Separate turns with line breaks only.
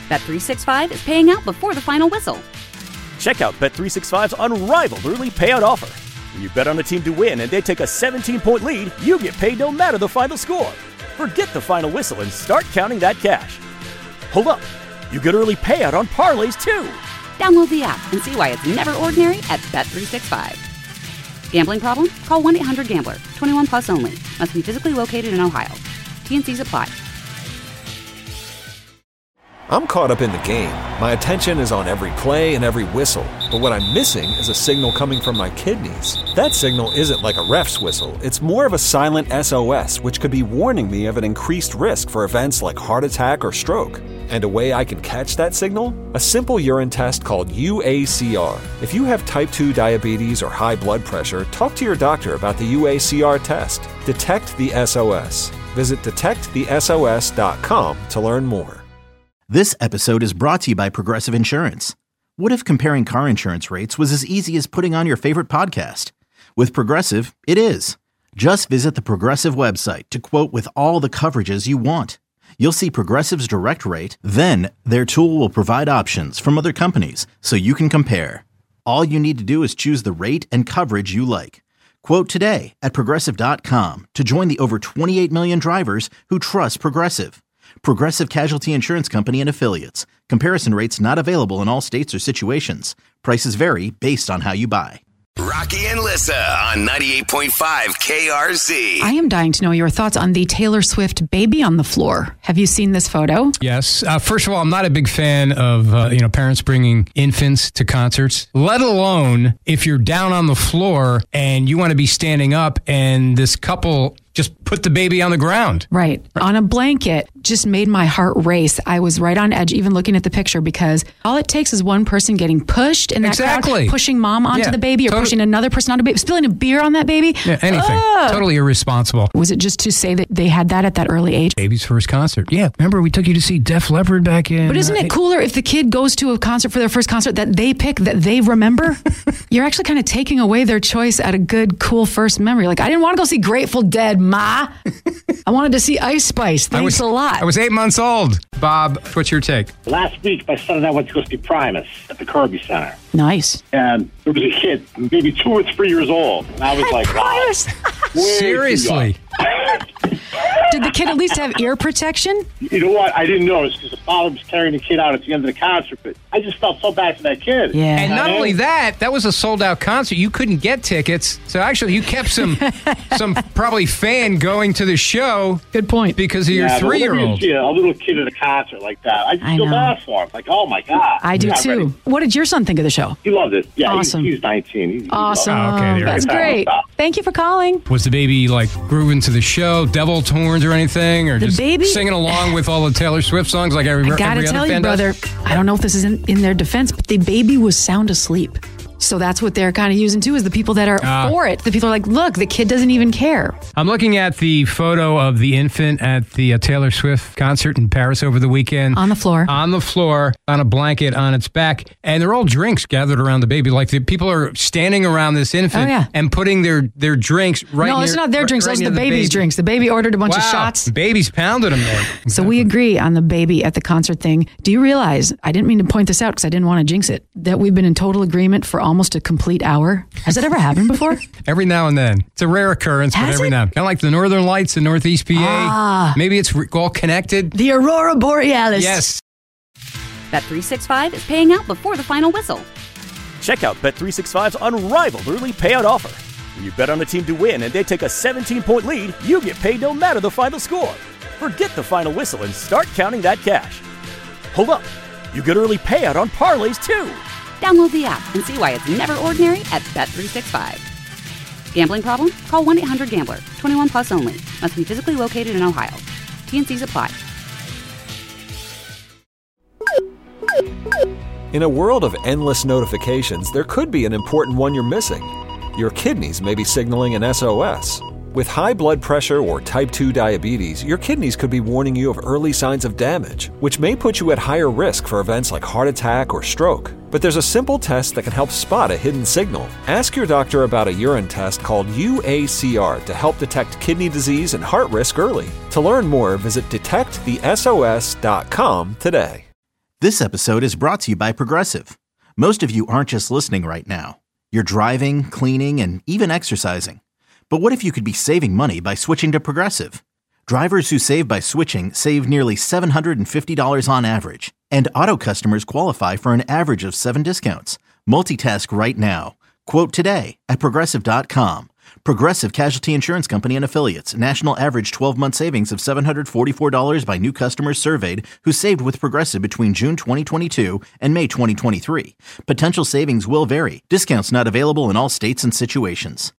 Bet365 is paying out before the final whistle.
Check out Bet365's unrivaled early payout offer. When you bet on a team to win and they take a 17-point lead, you get paid no matter the final score. Forget the final whistle and start counting that cash. Hold up. You get early payout on parlays, too.
Download the app and see why it's never ordinary at Bet365. Gambling problem? Call 1-800-GAMBLER. 21 plus only. Must be physically located in Ohio. T&Cs apply.
I'm caught up in the game. My attention is on every play and every whistle. But what I'm missing is a signal coming from my kidneys. That signal isn't like a ref's whistle. It's more of a silent SOS, which could be warning me of an increased risk for events like heart attack or stroke. And a way I can catch that signal? A simple urine test called UACR. If you have type 2 diabetes or high blood pressure, talk to your doctor about the UACR test. Detect the SOS. Visit detectthesos.com to learn more.
This episode is brought to you by Progressive Insurance. What if comparing car insurance rates was as easy as putting on your favorite podcast? With Progressive, it is. Just visit the Progressive website to quote with all the coverages you want. You'll see Progressive's direct rate, then their tool will provide options from other companies so you can compare. All you need to do is choose the rate and coverage you like. Quote today at Progressive.com to join the over 28 million drivers who trust Progressive. Progressive Casualty Insurance Company and Affiliates. Comparison rates not available in all states or situations. Prices vary based on how you buy.
Rocky and Lissa on 98.5 KRZ.
I am dying to know your thoughts on the Taylor Swift baby on the floor. Have you seen this photo?
Yes. First of all, I'm not a big fan of parents bringing infants to concerts, let alone if you're down on the floor and you want to be standing up and this couple just put the baby on the ground.
Right. On a blanket. Just made my heart race. I was right on edge even looking at the picture because all it takes is one person getting pushed in that crowd, pushing mom onto the baby or pushing another person onto the baby, spilling a beer on that baby.
Yeah, anything. Totally irresponsible.
Was it just to say that they had that at that early age?
Baby's first concert. Yeah. Remember we took you to see Def Leppard back in...
But isn't it cooler if the kid goes to a concert for their first concert that they pick, that they remember? You're actually kind of taking away their choice at a good, cool first memory. Like, I didn't want to go see Grateful Dead, Ma. I wanted to see Ice Spice. Thanks a lot.
I was 8 months old. Bob, what's your take?
Last week, my son and I went to go see Primus at the Kirby Center.
Nice.
And there was a kid, maybe 2 or 3 years old. And I was like,
Primus.
Wow.
Seriously?
Did the kid at least have ear protection?
You know what? I didn't notice because the father was carrying the kid out at the end of the concert. But I just felt so bad for that kid.
Yeah.
And not only that was a sold-out concert. You couldn't get tickets. So actually, you kept some probably fan going to the show.
Good point.
Because of your 3-year-old.
See a little kid at a concert like that. I just feel bad for him. Like, oh, my God.
I do, too.
Ready.
What did your son think of the show?
He loved it. Yeah,
awesome.
He's 19.
Awesome.
Okay,
that's great. Thank you for calling.
Was the baby, like, grooving to the show, devil horns or anything? Or
the
just
baby?
Singing along with all the Taylor Swift songs like every other fan does?
I gotta tell you, brother, I don't know if this is in their defense, but the baby was sound asleep. So that's what they're kind of using, too, is the people that are for it. The people are like, look, the kid doesn't even care.
I'm looking at the photo of the infant at the Taylor Swift concert in Paris over the weekend.
On the floor.
On the floor, on a blanket, on its back. And they're all drinks gathered around the baby. Like, the people are standing around this infant and putting their drinks right
No, it's not their drinks. Those are the baby's drinks. The baby ordered a bunch of shots.
The baby's pounded them there. Exactly.
So we agree on the baby at the concert thing. Do you realize, I didn't mean to point this out because I didn't want to jinx it, that we've been in total agreement for almost a complete hour? Has that ever happened before?
Every now and then. It's a rare occurrence, but every now and then. Kind of like the Northern Lights in Northeast PA. Maybe it's all connected.
The Aurora Borealis.
Yes.
Bet365 is paying out before the final whistle.
Check out Bet365's unrivaled early payout offer. When you bet on a team to win and they take a 17-point lead, you get paid no matter the final score. Forget the final whistle and start counting that cash. Hold up. You get early payout on parlays, too.
Download the app and see why it's never ordinary at Bet365. Gambling problem? Call 1-800-GAMBLER. 21 plus only. Must be physically located in Ohio. T&Cs apply.
In a world of endless notifications, there could be an important one you're missing. Your kidneys may be signaling an SOS. With high blood pressure or type 2 diabetes, your kidneys could be warning you of early signs of damage, which may put you at higher risk for events like heart attack or stroke. But there's a simple test that can help spot a hidden signal. Ask your doctor about a urine test called UACR to help detect kidney disease and heart risk early. To learn more, visit detectthesos.com today.
This episode is brought to you by Progressive. Most of you aren't just listening right now. You're driving, cleaning, and even exercising. But what if you could be saving money by switching to Progressive? Drivers who save by switching save nearly $750 on average. And auto customers qualify for an average of 7 discounts. Multitask right now. Quote today at Progressive.com. Progressive Casualty Insurance Company and Affiliates. National average 12-month savings of $744 by new customers surveyed who saved with Progressive between June 2022 and May 2023. Potential savings will vary. Discounts not available in all states and situations.